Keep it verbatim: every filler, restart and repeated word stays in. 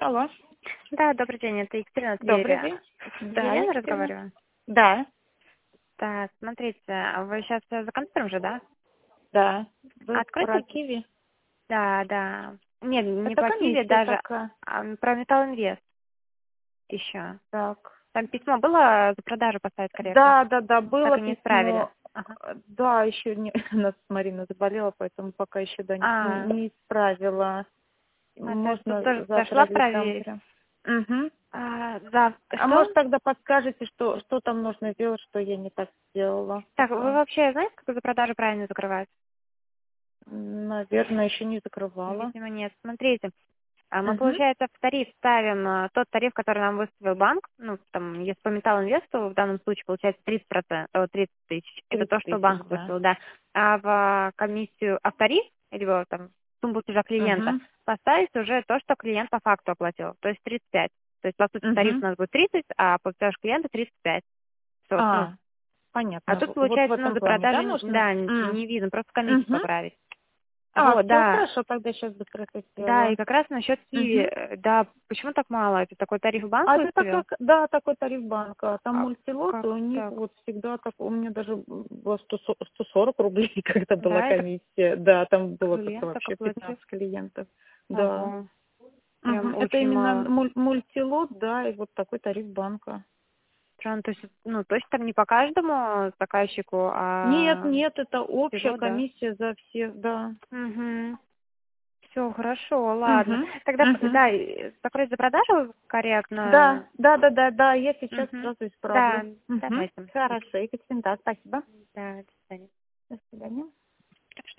Алло. Да, добрый день, это Екатерина Добрый Тверь. день. С Да, Еленой Екатерина. разговариваю? Да, Да, смотрите, а вы сейчас за компьютером же, да? да. Вы Откройте. про Киви? Да, да. Нет, не Это по Киеве комиссия даже, такая. а про Металл Инвест еще. Так. Там письмо было за продажу поставить корректно? Да, да, да, Так было и не исправили. письмо. Ага. Да, еще не... У нас Марина заболела, поэтому пока еще да, не, А, не исправила. а, то есть тут Можно тоже завтра зашла или там проверить. прям. Угу. А, за... А Что? может тогда подскажете, что, что там нужно сделать, что я не так сделала Так, вы пока? вообще знаете, как за продажу правильно закрывать? Наверное, еще не закрывала. Видимо, нет. Смотрите, а мы, Угу. получается, в тариф ставим а, тот тариф, который нам выставил банк. Ну, там, если по Металл Инвесту, в данном случае получается тридцать процентов, о, тридцать тысяч. Это то, тридцать что тысяч, банк да. выставил, да. А в а, комиссию, а в тариф, либо там в сумму платежа клиента, Угу. поставить уже то, что клиент по факту оплатил, то есть тридцать пять. То есть, по сути, тариф у Угу. нас будет тридцать, а платеж клиента тридцать пять. Всё, ну, А, а понятно. тут, В- Вот в получается, ну, этом за плане, да, продажу, нужно? да, М. не видно, просто комиссию Мгм. поправить. А, Вот, все да. хорошо, тогда сейчас быстро это Да, и сделаю. как раз насчет Киви, Мгм. э, да, почему так мало? Это такой тариф банк А это так выставил? как, да, такой тариф банка. Там А мультилот, и как у них так? вот всегда так, у меня даже было сто сорок рублей, когда была Да, это комиссия. Да, там было только клиент так вообще оплатил? пятнадцать клиентов. Да. Ого, прям Мгм. Это очень именно мало. муль- мультилот, да, и вот такой тариф банка. Странно, то есть, ну, то есть там не по каждому заказчику, Нет, а нет, это общая всего, да? комиссия за всех, да. Угу. Все, хорошо, ладно. Угу. Тогда, п- Угу. да, и закрыть за продажу Да, корректно. да, да, да, да, я сейчас Угу. сразу исправлю. Да, Угу. давайте. Хорошо, Екатерина, да, спасибо. Да, до свидания. До свидания.